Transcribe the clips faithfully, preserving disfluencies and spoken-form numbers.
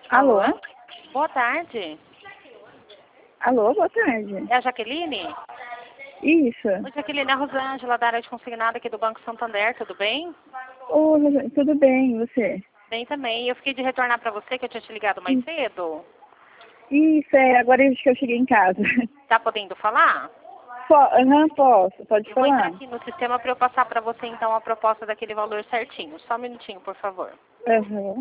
Alô? Alô? Boa tarde. Alô, boa tarde. É a Jaqueline? Isso. Oi, Jaqueline, é a Rosângela, da área de consignada aqui do Banco Santander, tudo bem? Oi, Rosane, tudo bem, e você? Bem também. Eu fiquei de retornar para você, que eu tinha te ligado mais cedo. Isso, é, agora acho que eu cheguei em casa. Tá podendo falar? Po Aham, posso, pode Eu vou entrar falar. aqui no sistema para eu passar para você, então, a proposta daquele valor certinho. Só um minutinho, por favor. Aham.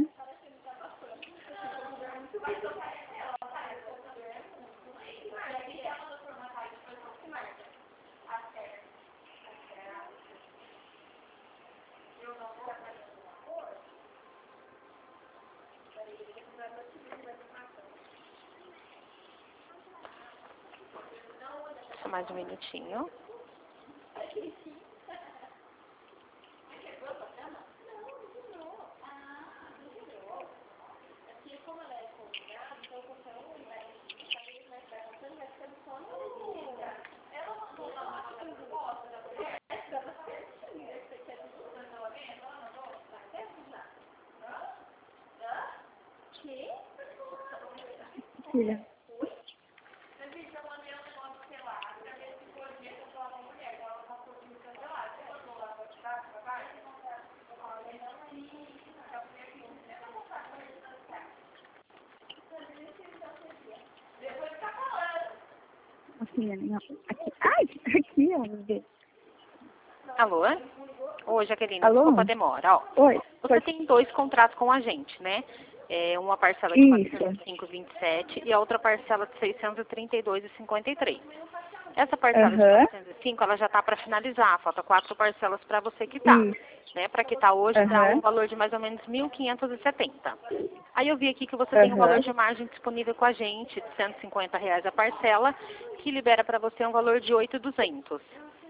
Só mais um minutinho. Filha. Assim, não. Aqui. Ai, aqui, ó. meu Deus. Alô? Oi, Jaqueline, Alô? desculpa a demora. Ó, Oi, você pode... tem dois contratos com a gente, né? É uma parcela de Isso. quatrocentos e cinco e vinte e sete e a outra parcela de seiscentos e trinta e dois e cinquenta e três. Essa parcela de Aham. quatrocentos e cinco, ela já está para finalizar. Falta quatro parcelas para você quitar. Isso. Né? Para quitar hoje dá um Aham. valor de mais ou menos mil quinhentos e setenta. Aí eu vi aqui que você tem um valor Aham. de margem disponível com a gente de cento e cinquenta reais a parcela, que libera para você um valor de oito mil e duzentos.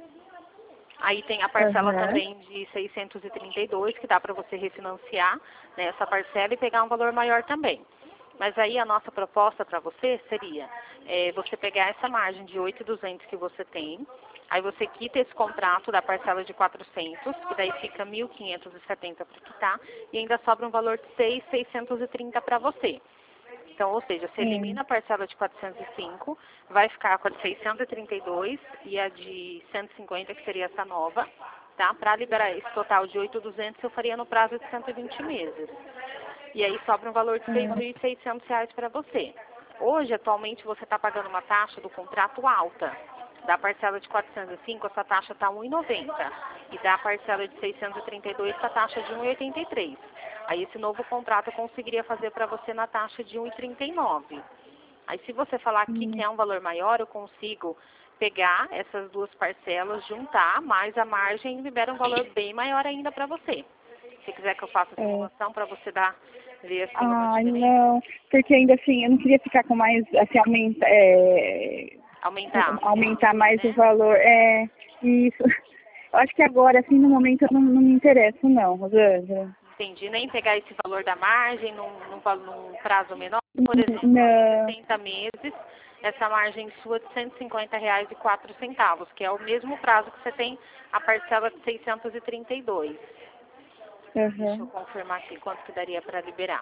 Aí tem a parcela Aham. também de seiscentos e trinta e dois, que dá para você refinanciar, né, essa parcela e pegar um valor maior também. Mas aí a nossa proposta para você seria é, você pegar essa margem de oito mil e duzentos que você tem, aí você quita esse contrato da parcela de quatrocentos, que daí fica mil quinhentos e setenta para quitar, e ainda sobra um valor de seis mil seiscentos e trinta para você. Então, ou seja, você Sim. elimina a parcela de quatrocentos e cinco, vai ficar com a de seiscentos e trinta e dois e a de cento e cinquenta, que seria essa nova, tá? Para liberar esse total de oito mil e duzentos, eu faria no prazo de cento e vinte meses. E aí sobra um valor de seis É. mil e seiscentos reais para você. Hoje, atualmente, você está pagando uma taxa do contrato alta. Da parcela de quatrocentos e cinco, essa taxa está um real e noventa centavos. E da parcela de seiscentos e trinta e dois, essa taxa de um real e oitenta e três. Aí esse novo contrato eu conseguiria fazer para você na taxa de um real e trinta e nove. Aí se você falar aqui que Hum. é um valor maior, eu consigo pegar essas duas parcelas, juntar, mais a margem e libera um valor bem maior ainda para você. Se quiser que eu faça a É. simulação para você dar, ver assim uma Ai, diferença, não. Porque ainda assim, eu não queria ficar com mais, assim, aumenta, é, aumentar, aumentar reduzir, mais o né? valor. É, isso. Eu acho que agora, assim, no momento, eu não, não me interesso, não, Rosângela. Entendi. Nem pegar esse valor da margem num, num, val- num prazo menor, por exemplo, aí em Não. sessenta meses, essa margem sua de cento e cinquenta reais e quatro centavos, que é o mesmo prazo que você tem a parcela de seiscentos e trinta e dois. Deixa eu Uhum. confirmar aqui quanto que daria para liberar.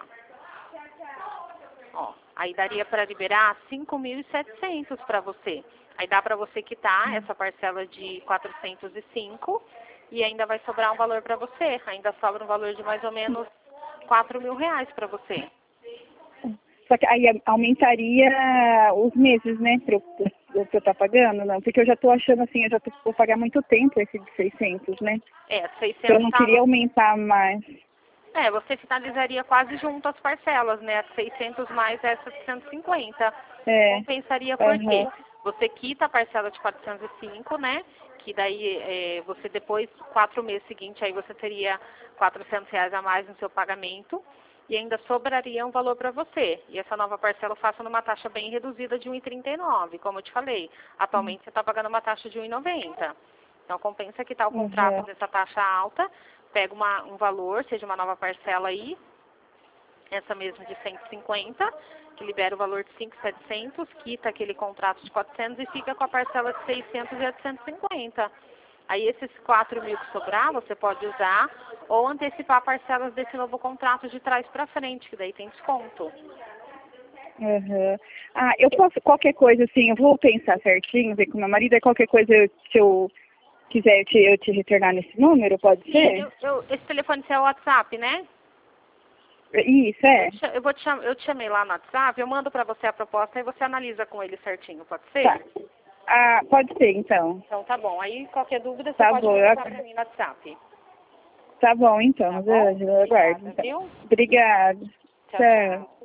Ó, aí daria para liberar cinco mil e setecentos para você. Aí dá para você quitar essa parcela de quatrocentos e cinco e ainda vai sobrar um valor para você. Ainda sobra um valor de mais ou menos quatro mil reais para você. Só que aí aumentaria os meses, né, para eu estar pagando, não? Porque eu já estou achando assim, eu já tô, vou pagar muito tempo esse de seiscentos, né? É, Então eu seiscentos não tá, queria aumentar mais. é, você finalizaria quase junto as parcelas, né? As seiscentos mais essa de cento e cinquenta. É. Compensaria por quê? Aham. Você quita a parcela de quatrocentos e cinco, né? Que daí é, você depois, quatro meses seguintes, aí você teria quatrocentos reais a mais no seu pagamento e ainda sobraria um valor para você. E essa nova parcela eu faço numa taxa bem reduzida de um real e trinta e nove, como eu te falei. Atualmente você está pagando uma taxa de um real e noventa. Então compensa quitar o contrato Aham. dessa taxa alta, pega uma, um valor, seja uma nova parcela aí, essa mesmo de cento e cinquenta, que libera o valor de cinco mil e setecentos, quita aquele contrato de quatrocentos e fica com a parcela de seiscentos e a de cento e cinquenta. Aí esses quatro mil que sobrar, você pode usar ou antecipar parcelas desse novo contrato de trás para frente, que daí tem desconto. Uhum. Ah, eu posso, qualquer coisa assim, eu vou pensar certinho, ver com meu marido, aí qualquer coisa, eu, se eu quiser eu te, eu te retornar nesse número, pode ser? Eu, eu, esse telefone seu é o WhatsApp, né? Isso, é. Eu, te, eu, vou te, cham- eu te chamei lá no WhatsApp, eu mando para você a proposta e você analisa com ele certinho, pode ser? Tá. Ah, pode ser, então. Então tá bom. Aí qualquer dúvida você Tá pode bom, eu... perguntar para mim no WhatsApp. Tá bom, então, Tá bom? eu, eu aguardo. Obrigada, Então. viu? Obrigada. Tchau, Tchau. tchau.